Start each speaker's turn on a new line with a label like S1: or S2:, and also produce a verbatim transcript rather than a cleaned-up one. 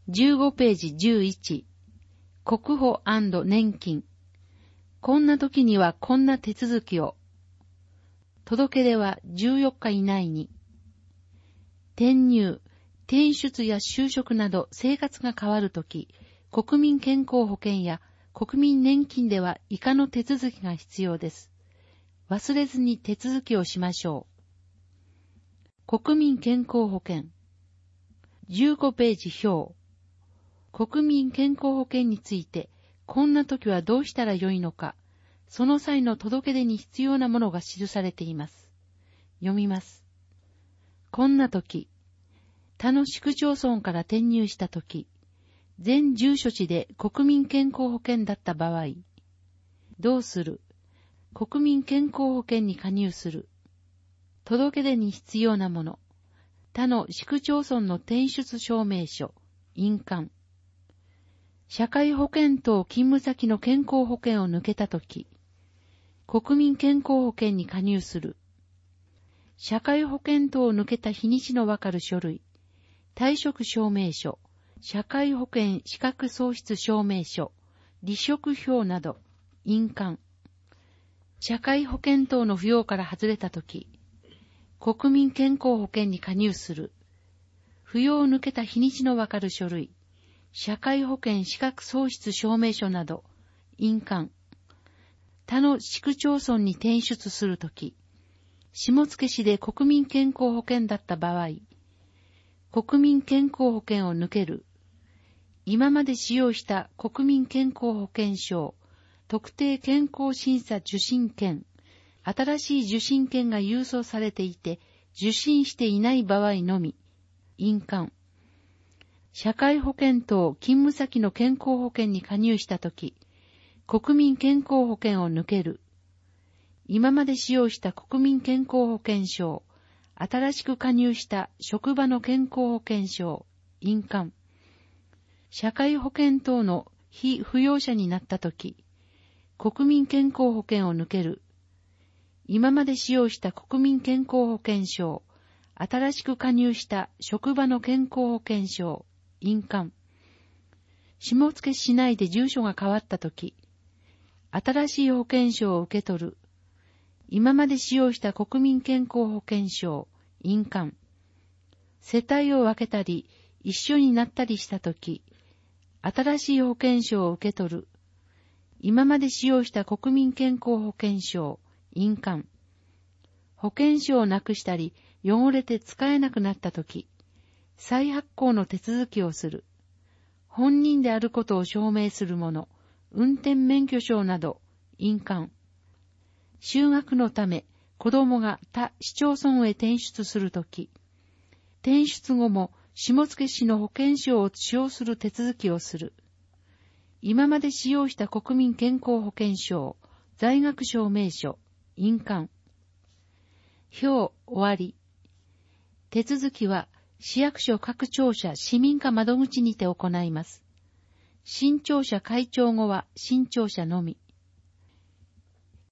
S1: じゅうごページじゅういち、国保&年金。こんな時にはこんな手続きを。届け出はじゅうよっか以内に。転入、転出や就職など生活が変わるとき、国民健康保険や国民年金では以下の手続きが必要です。忘れずに手続きをしましょう。国民健康保険。じゅうごページ表。国民健康保険について、こんな時はどうしたらよいのか、その際の届け出に必要なものが記されています。読みます。こんな時、他の市区町村から転入した時、全住所地で国民健康保険だった場合、どうする？国民健康保険に加入する。届け出に必要なもの。他の市区町村の転出証明書、印鑑。社会保険等勤務先の健康保険を抜けたとき、国民健康保険に加入する。社会保険等を抜けた日にちのわかる書類、退職証明書、社会保険資格喪失証明書、離職票など、印鑑。社会保険等の扶養から外れたとき、国民健康保険に加入する。扶養を抜けた日にちのわかる書類、社会保険資格喪失証明書など、印鑑。他の市区町村に転出するとき、下野市で国民健康保険だった場合、国民健康保険を抜ける。今まで使用した国民健康保険証、特定健康審査受診券、新しい受診券が郵送されていて、受診していない場合のみ、印鑑。社会保険等勤務先の健康保険に加入したとき、国民健康保険を抜ける。今まで使用した国民健康保険証、新しく加入した職場の健康保険証、印鑑。社会保険等の被扶養者になったとき、国民健康保険を抜ける。今まで使用した国民健康保険証、新しく加入した職場の健康保険証、印鑑。下野市内で住所が変わったとき、新しい保険証を受け取る。今まで使用した国民健康保険証、印鑑。世帯を分けたり、一緒になったりしたとき、新しい保険証を受け取る。今まで使用した国民健康保険証、印鑑。保険証をなくしたり、汚れて使えなくなったとき、再発行の手続きをする。本人であることを証明するもの、運転免許証など、印鑑。就学のため、子供が他市町村へ転出するとき、転出後も下野市の保険証を使用する手続きをする。今まで使用した国民健康保険証、在学証明書、印鑑。表終わり。手続きは市役所各庁舎市民課窓口にて行います。新庁舎開庁後は新庁舎のみ。